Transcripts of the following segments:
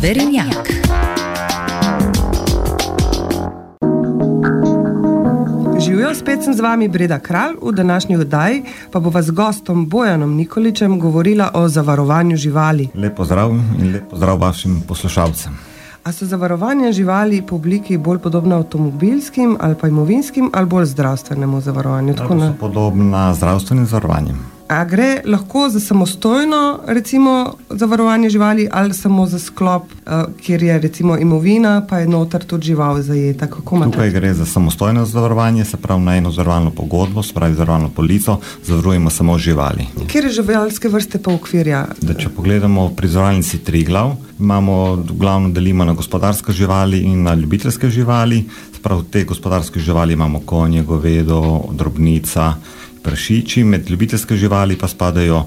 Zverenjak. Živijo, spet sem z vami Breda Kralj, v današnji oddaji pa bova z gostom Bojanom Nikoličem govorila o zavarovanju živali. Lep pozdrav in lep pozdrav vašim poslušalcem. A so zavarovanja živali po obliki bolj podobna avtomobilskim ali pa imovinskim ali bolj zdravstvenemu zavarovanju? So podobna zdravstvenim zavarovanjem. A gre lahko za samostojno, recimo, zavarovanje živali ali samo za sklop, kjer je recimo imovina, pa je noter tudi žival zajeta? Tukaj gre za samostojno zavarovanje, se pravi na eno zavarovalno pogodbo, se pravi zavarovalno polico, zavarujemo samo živali. Kjer živalske vrste pa okvirja? Če pogledamo pri zavarovalnici Triglav, imamo glavno delimo na gospodarske živali in na ljubiteljske živali. Se pravi, te gospodarske živali imamo konje, govedo, drobnica, prašiči, med ljubiteljske živali pa spadajo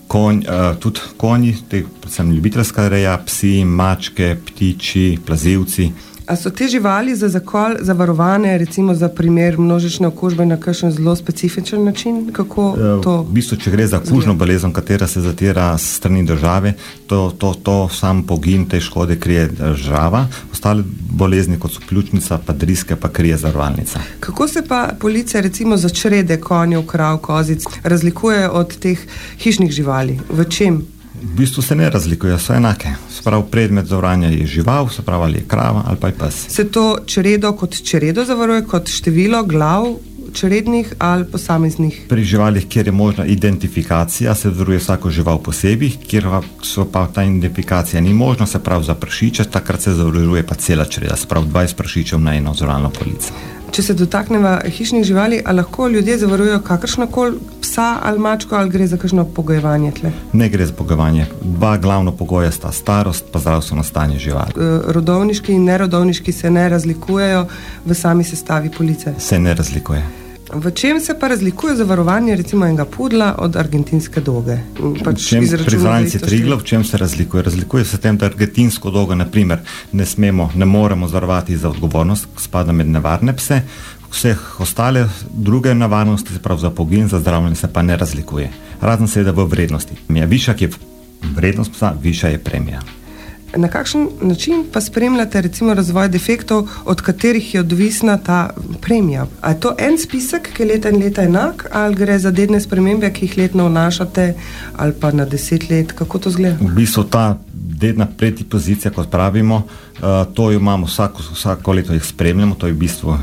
tudi konji, predvsem ljubiteljska reja, psi, mačke, ptiči, plazilci. A so te živali za zakol zavarovane, recimo za primer množične okužbe na kakšen zelo specifičen način? Kako to? V bistvu, če gre za kužno bolezen, katera se zatira s strani države, to sam pogin te škode krije država, ostale bolezni, kot so pljučnica, pa driske, pa krije zavarovalnica. Kako se pa police recimo za črede konjev, krav, kozic razlikuje od teh hišnih živali? V čem? V bistvu se ne razlikujejo, so enake. Se pravi, predmet zavarovanja je žival, se pravi, ali je krava ali pa je pes. Se to čredo kot čredo zavaruje, kot število glav črednih ali posameznih? Pri živalih, kjer je možna identifikacija, se zavaruje vsako žival posebej, kjer pa ta identifikacija ni možna, se pravi za prašiče, takrat se zavaruje pa cela čreda, se pravi 20 prašičev na eno zavarovalno polico. Če se dotakneva hišnih živali, a lahko ljudje zavarujejo kakršnokoli psa ali mačko, ali gre za kakšno pogojevanje tle? Ne gre za pogojevanje. Dva glavno pogoja sta starost pa zdravstveno stanje živali. Rodovniški in nerodovniški se ne razlikujejo v sami sestavi police? Se ne razlikuje. V čem se pa razlikuje zavarovanje recimo enega pudla od argentinske doge? Pri zavarovalnici Triglav, v čem se razlikuje? Razlikuje se tem, da argentinsko dogo, naprimer, ne moremo zavarovati za odgovornost, spada med nevarne pse, vseh ostale druge nevarnosti, se pravi za pogin, za zdravljenje se pa ne razlikuje. Razen seveda v vrednosti. Višja je vrednost psa, višja je premija. Na kakšen način pa spremljate recimo razvoj defektov, od katerih je odvisna ta premija? A je to en spisek, ki je leta in leta enak, ali gre za dedne spremembe, ki jih letno vnašate, ali pa na 10 let? Kako to izgleda? V bistvu ta dedna predispozicija, kot pravimo, to jo imamo vsako leto jih spremljamo, to je v bistvu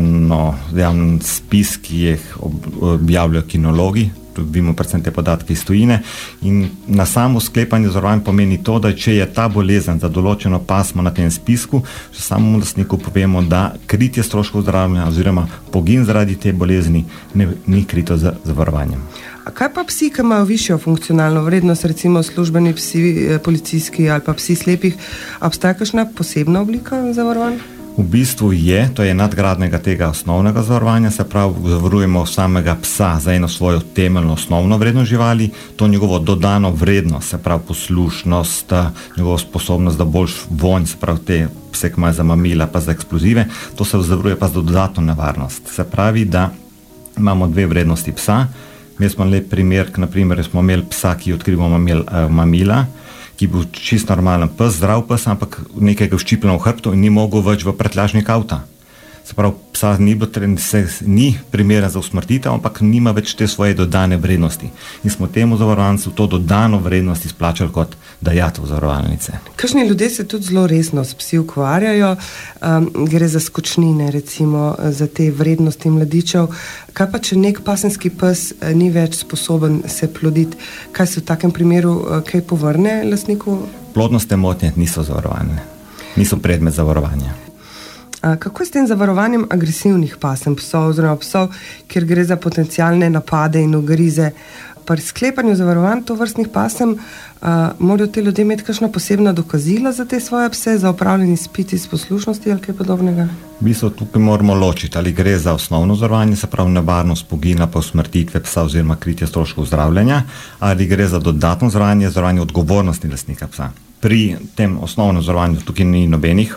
javni spis, ki jih objavljajo kinologi. Dobimo predvsem te podatke iz tujine in na samo sklepanje zavarovanja pomeni to, da če je ta bolezen za določeno pasmo na tem spisku, že samemu lastniku povemo, da kritje stroškov zdravljenja oziroma pogin zaradi te bolezni ni krito z zavarovanjem. A kaj pa psi, ki imajo višjo funkcionalno vrednost, recimo službeni psi, policijski ali pa psi slepih, obstaja kakšna posebna oblika zavarovanja? V bistvu to je nadgradnega tega osnovnega zavarovanja, se pravi, zavarujemo samega psa za eno svojo temeljno osnovno vrednost živali, to njegovo dodano vrednost, se pravi poslušnost, njegovo sposobnost, da boljš vonj, se pravi te pse, ki imajo za mamila pa za eksplozive, to se zavaruje pa za dodatno nevarnost. Se pravi, da imamo dve vrednosti psa. Mi smo lep primer, naprimer, smo imeli psa, ki odkrivamo mamila, ki bil čist normalen pes, zdrav pes, ampak nekaj ga vščipljeno v hrbtu in ni mogel več v prtljažnik avta. Se pravi, psa ni primeren za usmrtitev, ampak nima več te svoje dodane vrednosti. In smo temu zavarovancu to dodano vrednost izplačali kot dajatev zavarovalnice. Kakšni ljudje se tudi zelo resno s psi ukvarjajo, gre za skočnine, recimo, za te vrednosti mladičev. Kaj pa, če nek pasenski pes ni več sposoben se ploditi, kaj se v takem primeru kaj povrne lastniku? Plodnostne motnje niso zavarovane, niso predmet zavarovanja. Kako je s tem zavarovanjem agresivnih pasem psov oziroma psov, kjer gre za potencialne napade in ugrize? Pri sklepanju zavarovanj tovrstnih pasem morajo te ljudje imeti kakšna posebna dokazila za te svoje pse, za opravljeni izpiti iz poslušnosti ali kaj podobnega? V bistvu tukaj moramo ločiti, ali gre za osnovno zavarovanje, se pravi nevarnost pogina pa usmrtitve psa oziroma kritje stroškov zdravljenja, ali gre za dodatno zavarovanje odgovornosti lastnika psa. Pri tem osnovnem zavarovanju tukaj ni nobenih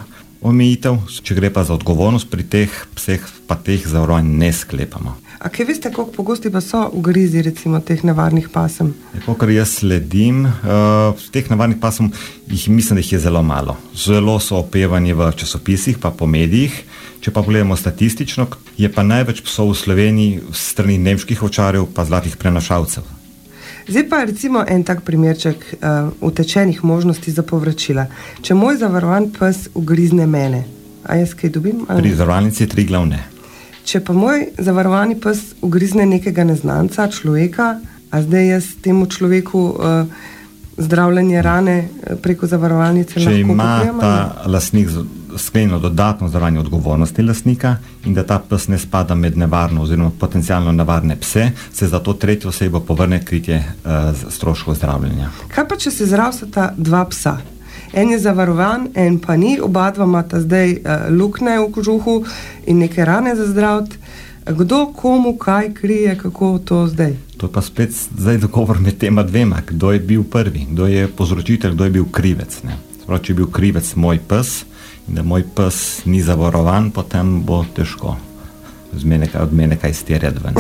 omejitev, če gre pa za odgovornost, pri teh pseh pa teh zavarovanj ne sklepamo. A kaj veste, koliko pogosti pa so ugrizi recimo teh nevarnih pasem? Kolikor jaz sledim, teh nevarnih pasem mislim, da jih je zelo malo. Zelo so opevani v časopisih pa po medijih. Če pa pogledamo statistično, je pa največ psov v Sloveniji strani nemških ovčarjev pa zlatih prenašalcev. Zdaj pa recimo en tak primerček utečenih možnosti za povračila. Če moj zavarovan pes ugrizne mene, a jaz kaj dobim? Pri zavarovalnici Triglav ne. Če pa moj zavarovani pes ugrizne nekega neznanca, človeka, a zdaj jaz temu človeku zdravljenje rane preko zavarovalnice lahko pokrijem? Če ima ta lastnik sklenjeno dodatno zavarovanje odgovornosti lastnika in da ta pes ne spada med nevarno oziroma potencialno nevarne pse, se za to tretjo osebo povrne kritje stroškov zdravljenja. Kaj pa, če se zdravstvata dva psa? En je zavarovan, en pa ni, oba dva imata zdaj luknje v kožuhu in neke rane za zdraviti. Kdo komu kaj krije, kako to zdaj? To pa spet zdaj dogovor med tema dvema, kdo je bil prvi, kdo je povzročitelj, kdo je bil krivec. Sprav, če je bil krivec moj pes in da moj pes ni zavarovan, potem bo težko od mene kaj izterjati ven.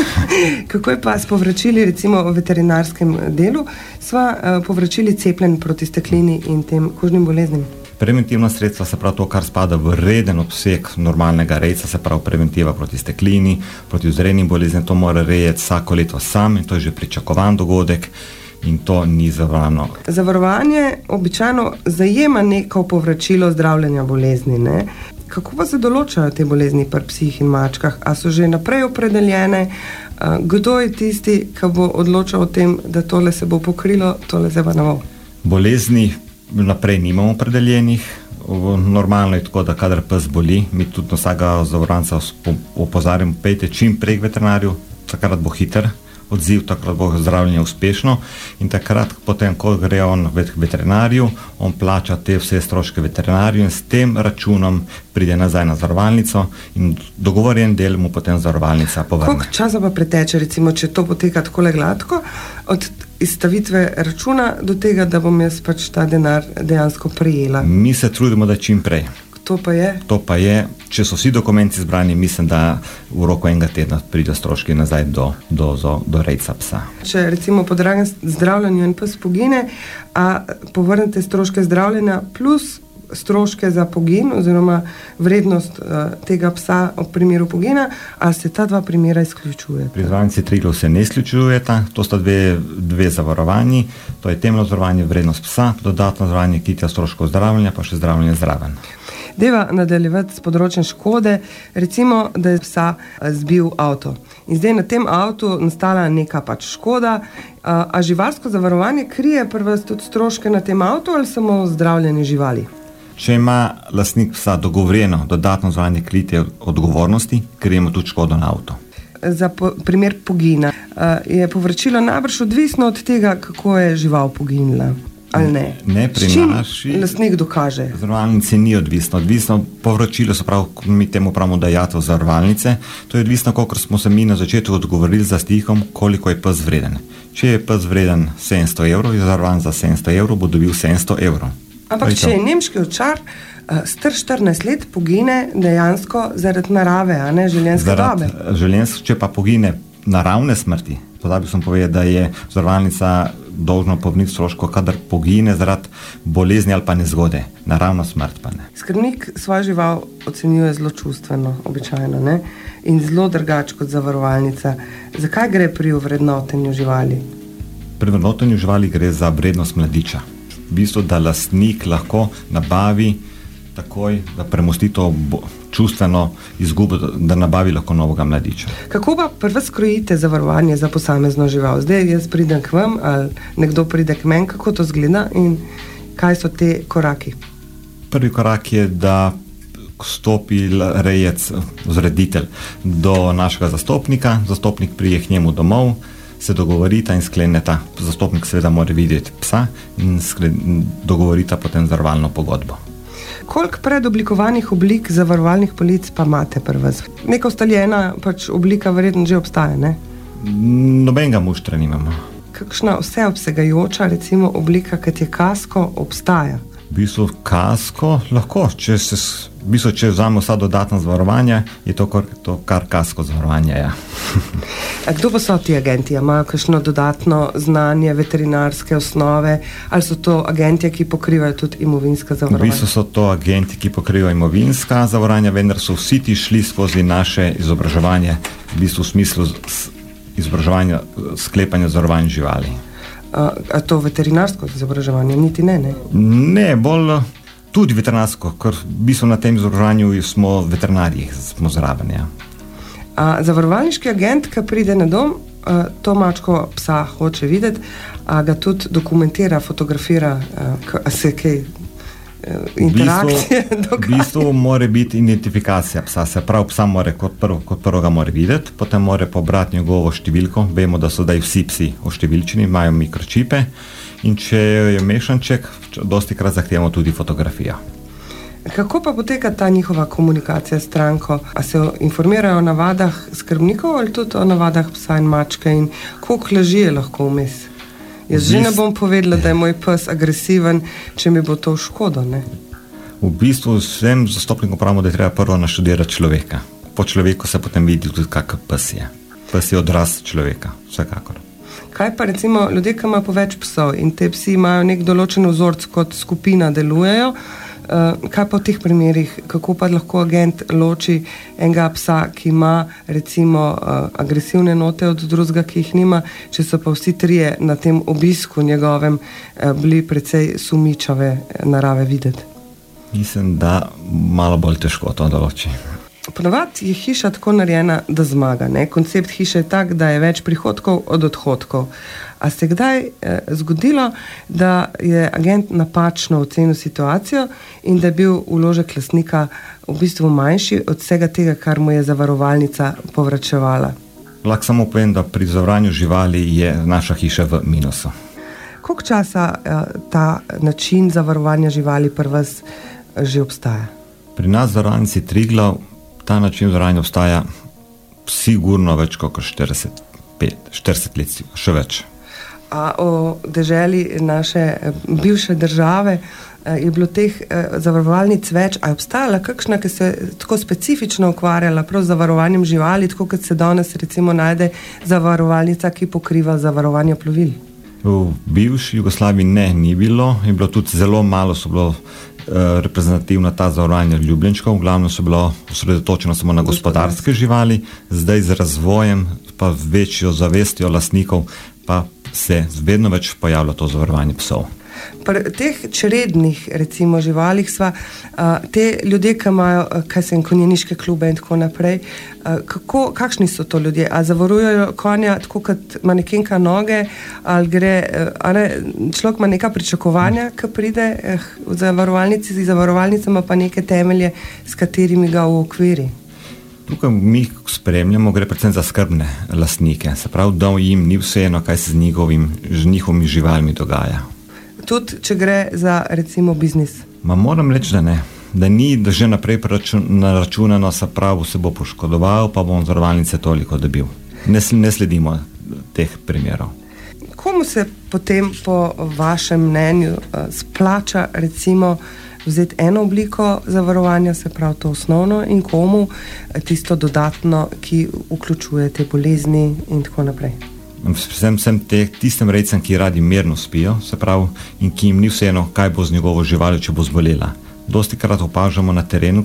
Kako je pa s povračili, recimo v veterinarskem delu, sva povračili cepljenj proti steklini in tem kožnim boleznim? Preventivna sredstva, se pravi to, kar spada v reden obseg normalnega rejca, se pravi preventiva proti steklini, proti vzrednim boleznim, to mora rejec vsako leto sam in to je že pričakovan dogodek in to ni zavarovano. Zavarovanje običajno zajema neko povračilo zdravljenja bolezni, ne? Kako pa se določajo te bolezni pri psih in mačkah? A so že naprej opredeljene? Kdo je tisti, ki bo odločal o tem, da tole se bo pokrilo, tole se pa ne bo? Bolezni naprej nimamo opredeljenih. Normalno je tako, da kadar pes boli, mi tudi vsakega zavarovanca opozarjamo, pejte čim prej k veterinarju, takrat bo hiter odziv, takrat bo zdravljenje uspešno in takrat potem, ko gre on k veterinarju, on plača te vse stroške veterinarju in s tem računom pride nazaj na zavarovalnico in dogovorjen del mu potem zavarovalnica povrne. Koliko časa pa preteče, recimo, če to poteka takole gladko, od izstavitve računa do tega, da bom jaz pač ta denar dejansko prejela? Mi se trudimo, da čim prej. To pa je, če so vsi dokumenti zbrani, mislim, da v roku enega tedna pride stroški nazaj do rejca psa. Če recimo po dragem zdravljenju en pes pogine, a povrnete stroške zdravljenja plus stroške za pogin oziroma vrednost tega psa v primeru pogina, a se ta dva primera izključuje? Pri zavarovalnici Triglav se ne izključujeta, to sta dve zavarovanji, to je temeljno zavarovanje vrednost psa, dodatno zavarovanje kritja stroškov zdravljenja, pa še zdravljenje zraven. Deva nadaljevati s področjem škode, recimo, da je psa zbil avto. In zdaj na tem avtu nastala neka pač škoda, a živalsko zavarovanje krije prvo tudi stroške na tem avtu ali samo zdravljenje živali? Če ima lastnik psa dogovorjeno dodatno zavarovanje kritja odgovornosti, krijemo tudi škodo na avto. Za primer pogina je povračilo najbrž odvisno od tega, kako je žival poginila. Ali ne? Ne, pri naši lastnik dokaže. Zavarovalnici ni odvisno. Povračilo se pravi, mi temu pravimo dajatev zavarovalnice. To je odvisno, koliko smo se mi na začetku odgovorili za stikom, koliko je pes vreden. Če je pes vreden 700 evrov, je zavarovan za 700 evrov, bo dobil 700 evrov. Ampak če je nemški ovčar star 14 let pogine dejansko zaradi narave, a ne življenjske dobe? Če pa pogine naravne smrti, pozabil sem povedati, da je zavarovalnica dolžno povrniti stroško, kadar pogine zaradi bolezni ali pa nezgode. Naravna smrt pa ne. Skrbnik svojo žival ocenjuje zelo čustveno, običajno, ne? In zelo drugače kot zavarovalnica. Zakaj gre pri ovrednotenju živali? Pri ovrednotenju živali gre za vrednost mladiča. V bistvu, da lastnik lahko nabavi takoj, da premosti to čustveno izgubo, da nabavi lahko novega mladiča. Kako pa prvo skrojite zavarovanje za posamezno žival? Zdaj jaz pridem k vam ali nekdo pride k meni, kako to zgleda in kaj so te koraki? Prvi korak je, da stopi rejec, vzreditelj do našega zastopnika, zastopnik prije k njemu domov, se dogovorita in skleneta. Zastopnik seveda mora videti psa in dogovorita potem zavarovalno pogodbo. Koliko predoblikovanih oblik zavarovalnih polic pa imate pri vas? Neka ustaljena pač oblika verjetno že obstaja, ne? Nobenega muštra nimamo. Kakšna vseobsegajoča recimo oblika, kot je kasko, obstaja? V bistvu kasko lahko, če vzamemo vsa dodatna zavarovanja, je to kar kasko zavarovanje, ja. Kdo pa so ti agenti? Imajo kakšno dodatno znanje, veterinarske osnove, ali so to agenti, ki pokrivajo tudi imovinska zavarovanja? V bistvu so to agenti, ki pokrivajo imovinska zavarovanja, vendar so vsi ti šli skozi naše izobraževanje, v bistvu v smislu izobraževanja, sklepanja zavarovanj živali. A to veterinarsko izobraževanje? Niti ne? Ne, bolj tudi veterinarsko, ker v bistvu na tem izobraževanju smo veterinarji, smo zraven, ja. Zavarovalniški agent, ki pride na dom, to mačko psa hoče videti, ga tudi dokumentira, fotografira, se kaj interakcije dogaja. V bistvu mora biti identifikacija psa, se pravi psa mora kot prvo ga mora videti, potem mora pobrati njegovo številko, vemo, da so zdaj vsi psi oštevilčeni, imajo mikročipe in če je mešanček, dostikrat zahtevamo tudi fotografijo. Kako pa poteka ta njihova komunikacija s stranko? A se informirajo o navadah skrbnikov ali tudi o navadah psa in mačke in koliko laži je lahko vmes? Jaz že ne bom povedala, da je moj pes agresiven, če mi bo to v škodo, ne? V bistvu vsem zastopnikom pravimo, da je treba prvo naštudirati človeka. Po človeku se potem vidi tudi, kakav pes je. Pes je odraz človeka, vsekakor. Kaj pa recimo ljudje, ki imajo po več psov in te psi imajo nek določen vzorc, kot skupina delujejo, kaj pa v teh primerih, kako pa lahko agent loči enega psa, ki ima recimo agresivne note od drugega, ki jih nima, če so pa vsi trije na tem obisku njegovem bili precej sumničave narave videti? Mislim, da malo bolj težko to določi. Ponavadi je hiša tako narejena, da zmaga, ne? Koncept hiše je tak, da je več prihodkov od odhodkov. A se kdaj zgodilo, da je agent napačno ocenil situacijo in da je bil vložek lastnika v bistvu manjši od vsega tega, kar mu je zavarovalnica povračevala? Lahko samo povem, da pri zavarovanju živali je naša hiša v minusu. Koliko časa ta način zavarovanja živali pri vas že obstaja? Pri nas zavarovalnici Triglav ta način zavarovanja obstaja sigurno več kot 40 let, še več. A o deželi naše bivše države je bilo teh zavarovalnic več, a je obstajala kakšna, ki se tako specifično ukvarjala prav z zavarovanjem živali, tako kot se danes recimo najde zavarovalnica, ki pokriva zavarovanje plovil? V bivši Jugoslaviji ni bilo, je bilo tudi zelo malo, so bilo reprezentativna ta zavarovanja ljubljenčkov, v glavnem so bilo osredotočeno samo na gospodarske živali, zdaj z razvojem pa večjo zavestjo lastnikov pa se vedno več pojavlja to zavarovanje psov. Pri teh črednih, recimo, živalih sva, te ljudje, ki imajo, konjeniške klube in tako naprej, kakšni so to ljudje? A zavarujejo konja tako, kot manekenka noge, ali gre, človek ima neka pričakovanja, ki pride v zavarovalnici, z zavarovalnicama pa neke temelje, s katerimi ga v okviri? Tukaj mi spremljamo, gre predvsem za skrbne lastnike, se pravi, da jim ni vseeno, kaj se z njihovimi živalmi dogaja. Tudi, če gre za, recimo, biznis? Moram reči, da ne. Da ni, da že naprej naračunano, se pravi, se bo poškodoval, pa bom zavarovalnice toliko dobil. Ne sledimo teh primerov. Komu se potem, po vašem mnenju, splača, recimo, vzeti eno obliko zavarovanja, se pravi to osnovno, in komu tisto dodatno, ki vključuje te bolezni in tako naprej? Vsem tistem rejcem, ki radi mirno spijo, se pravi, in ki jim ni vseeno, kaj bo z njegovo živaljo, če bo zbolela. Dostikrat opažamo na terenu,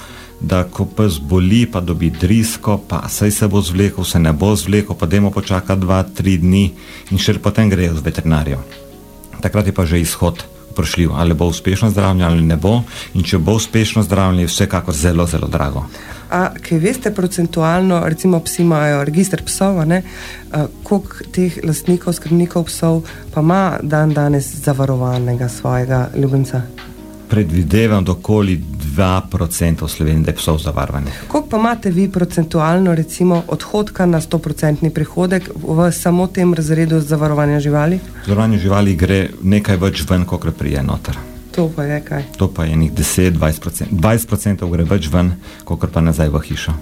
da ko pes boli, pa dobi drisko, pa saj se bo zvlekel, se ne bo zvlekel, pa dajmo počakati 2-3 dni in še potem grejo z veterinarjo. Takrat je pa že izhod vprašljiv, ali bo uspešno zdravljenje ali ne bo, in če bo uspešno zdravljenje, je vsekakor zelo, zelo drago. A kaj veste procentualno, recimo psi imajo register psov, koliko teh lastnikov, skrbnikov psov pa ima danes zavarovanega svojega ljubenca? Predvidevam, da okoli 2% v Sloveniji, da je psov zavarovanih. Koliko pa imate vi procentualno, recimo, odhodka na 100% prihodek v samo tem razredu zavarovanja živali? Zavarovanje živali gre nekaj več ven, kot prije noter. To pa je kaj? To pa je nek 10-20%. 20% gre več ven, kot pa nazaj v hišo.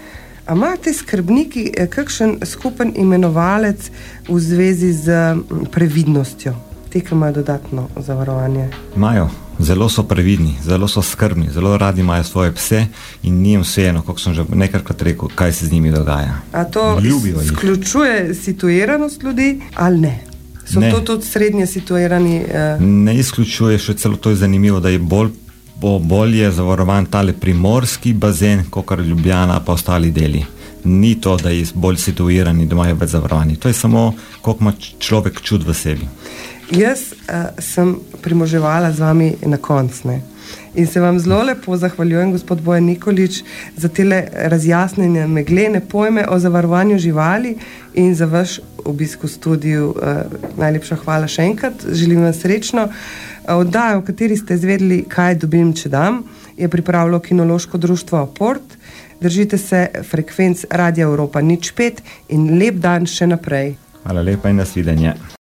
A imate skrbniki kakšen skupen imenovalec v zvezi z previdnostjo? Te, ki imajo dodatno zavarovanje? Imajo. Zelo so previdni, zelo so skrbni, zelo radi imajo svoje pse in njim vseeno, kot sem že nekajkrat rekel, kaj se z njimi dogaja. A to izključuje situiranost ljudi ali ne? So to tudi srednje situirani? Ne izključuje, še celo to je zanimivo, da je bolje zavarovan tale primorski bazen, kot Ljubljana pa ostali deli. Ni to, da je bolj situirani, da imajo več zavarovani. To je samo, koliko ima človek čut v sebi. Jaz sem primoževala z vami na konc, ne? In se vam zelo lepo zahvaljujem, gospod Bojan Nikolič, za tele razjasnjenje meglene pojme o zavarovanju živali in za vaš obisk v studiu. Najlepša hvala še enkrat, želim vam srečno. Oddajo, v kateri ste izvedeli, kaj dobim, če dam, je pripravilo Kinološko društvo Aport. Držite se frekvenc Radia Evropa 05 in lep dan še naprej. Hvala lepa in nasvidenje.